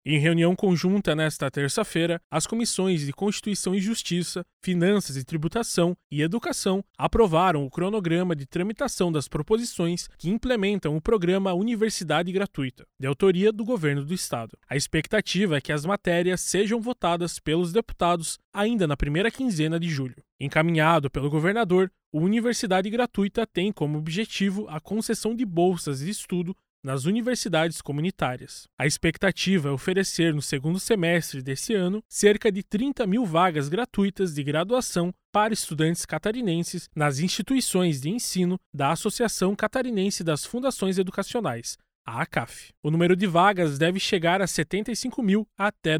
Em reunião conjunta nesta terça-feira, as comissões de Constituição e Justiça, Finanças e Tributação e Educação aprovaram o cronograma de tramitação das proposições que implementam o programa Universidade Gratuita, de autoria do Governo do Estado. A expectativa é que as matérias sejam votadas pelos deputados ainda na primeira quinzena de julho. Encaminhado pelo governador, o Universidade Gratuita tem como objetivo a concessão de bolsas de estudo nas universidades comunitárias. A expectativa é oferecer no segundo semestre desse ano cerca de 30 mil vagas gratuitas de graduação para estudantes catarinenses nas instituições de ensino da Associação Catarinense das Fundações Educacionais, a ACAF. O número de vagas deve chegar a 75 mil até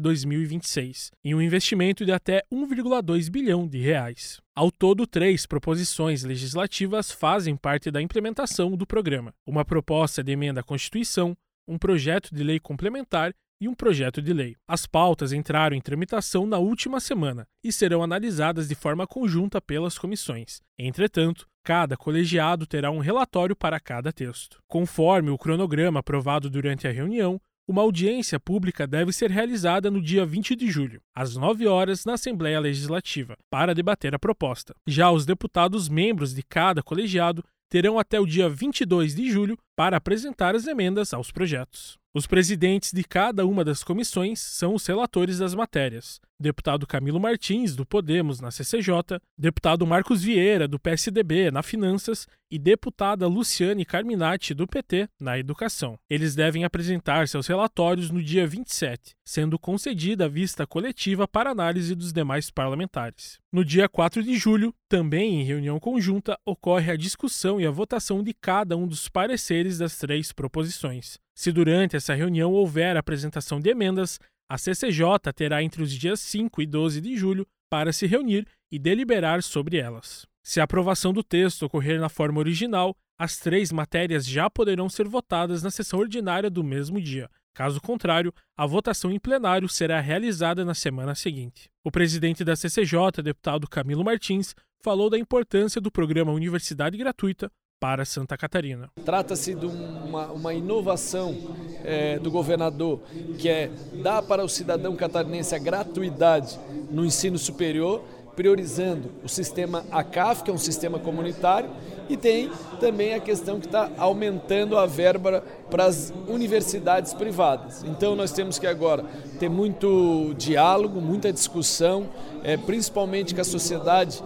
2026, em um investimento de até 1,2 bilhão de reais. Ao todo, 3 proposições legislativas fazem parte da implementação do programa: uma proposta de emenda à Constituição, um projeto de lei complementar e um projeto de lei. As pautas entraram em tramitação na última semana e serão analisadas de forma conjunta pelas comissões. Entretanto, cada colegiado terá um relatório para cada texto. Conforme o cronograma aprovado durante a reunião, uma audiência pública deve ser realizada no dia 20 de julho, às 9 horas, na Assembleia Legislativa, para debater a proposta. Já os deputados membros de cada colegiado terão até o dia 22 de julho para apresentar as emendas aos projetos. Os presidentes de cada uma das comissões são os relatores das matérias: deputado Camilo Martins, do Podemos, na CCJ, deputado Marcos Vieira, do PSDB, na Finanças, e deputada Luciane Carminati, do PT, na Educação. Eles devem apresentar seus relatórios no dia 27, sendo concedida a vista coletiva para análise dos demais parlamentares. No dia 4 de julho, também em reunião conjunta, ocorre a discussão e a votação de cada um dos pareceres das 3 proposições. Se durante essa reunião houver apresentação de emendas, a CCJ terá entre os dias 5 e 12 de julho para se reunir e deliberar sobre elas. Se a aprovação do texto ocorrer na forma original, as 3 matérias já poderão ser votadas na sessão ordinária do mesmo dia. Caso contrário, a votação em plenário será realizada na semana seguinte. O presidente da CCJ, deputado Camilo Martins, falou da importância do programa Universidade Gratuita para Santa Catarina. Trata-se de uma inovação do governador, que é dar para o cidadão catarinense a gratuidade no ensino superior, priorizando o sistema ACAF, que é um sistema comunitário, e tem também a questão que está aumentando a verba para as universidades privadas. Então nós temos que agora ter muito diálogo, muita discussão, principalmente com a sociedade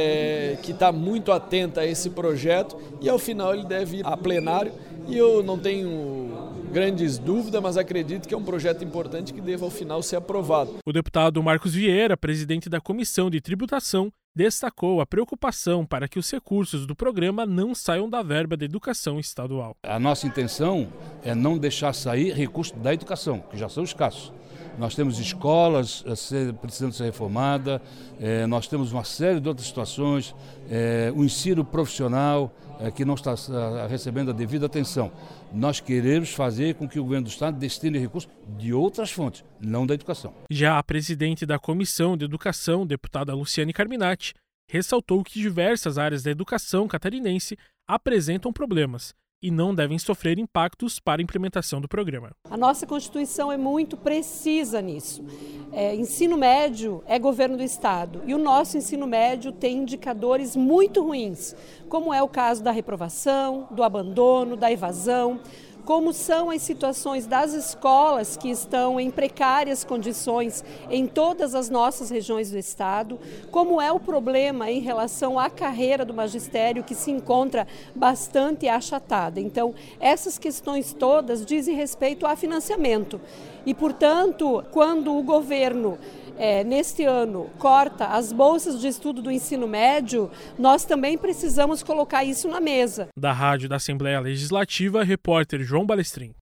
que está muito atenta a esse projeto, e ao final ele deve ir a plenário, e eu não tenho grandes dúvidas, mas acredito que é um projeto importante que deva ao final ser aprovado. O deputado Marcos Vieira, presidente da Comissão de Tributação, destacou a preocupação para que os recursos do programa não saiam da verba da educação estadual. A nossa intenção é não deixar sair recursos da educação, que já são escassos. Nós temos escolas precisando ser reformadas, nós temos uma série de outras situações, o ensino profissional que não está recebendo a devida atenção. Nós queremos fazer com que o governo do estado destine recursos de outras fontes, não da educação. Já a presidente da Comissão de Educação, deputada Luciane Carminati, ressaltou que diversas áreas da educação catarinense apresentam problemas e não devem sofrer impactos para a implementação do programa. A nossa Constituição é muito precisa nisso. Ensino médio é governo do Estado e o nosso ensino médio tem indicadores muito ruins, como é o caso da reprovação, do abandono, da evasão, como são as situações das escolas que estão em precárias condições em todas as nossas regiões do estado, como é o problema em relação à carreira do magistério, que se encontra bastante achatada. Então, essas questões todas dizem respeito a financiamento e, portanto, quando o governo neste ano corta as bolsas de estudo do ensino médio, nós também precisamos colocar isso na mesa. Da Rádio da Assembleia Legislativa, repórter João Balestrin.